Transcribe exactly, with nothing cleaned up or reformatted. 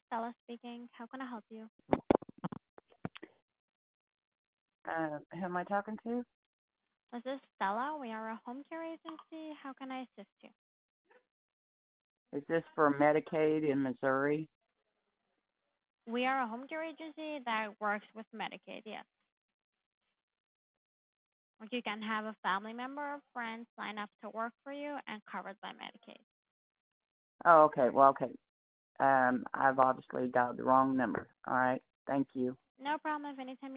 Stella speaking. How can I help you? Uh, who am I talking to? This is Stella. We are a home care agency. How can I assist you? Is this for Medicaid in Missouri? We are a home care agency that works with Medicaid, yes. Like you can have a family member or friend sign up to work for you and covered by Medicaid. Oh, okay. Well, okay. Um, I've obviously dialed the wrong number. All right. Thank you. No problem if anytime